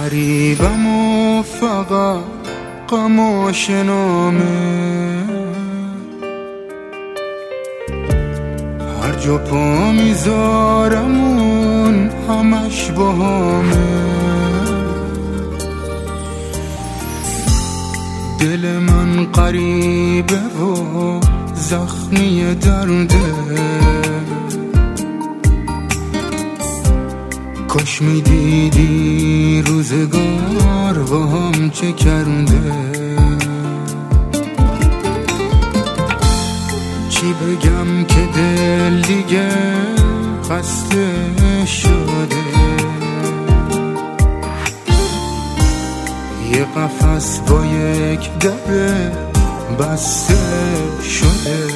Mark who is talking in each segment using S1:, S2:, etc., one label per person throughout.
S1: غریبم و فقط غم و شنامه، هر جا پا میذارم اون همش باهامه. دل من غریبه و زخمی درده، کاش میدیدی روزگار با هم چه کرده. چی بگم که دل دیگه خسته شده، یه قفس با یک در بسته شده.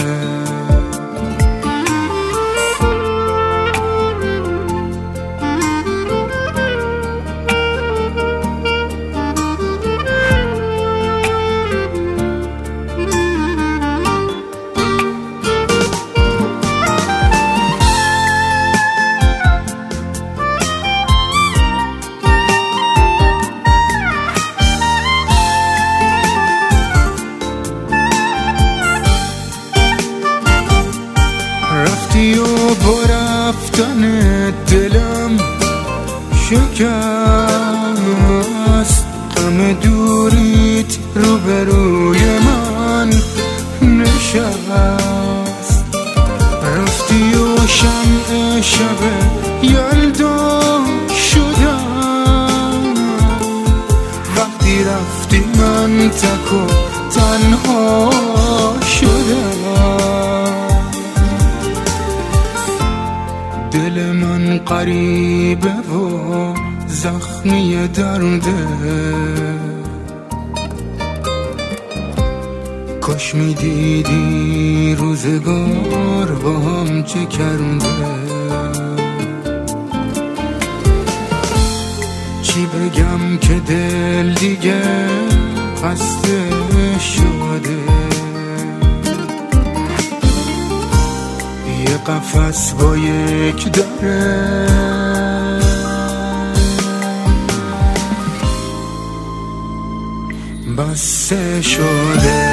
S1: رفتی و با رفتن دلم شکست، غم دوریت روبروی من نشست. رفتی و شمع شب یلدا شدم، وقتی رفتی من تک و تنها شدم. دل من غریبه و زخمی درده، کاش میدیدی روزگار با هم چه کرده. چی بگم که دل دیگه خسته شده، یه قفس با یک در بسته شده.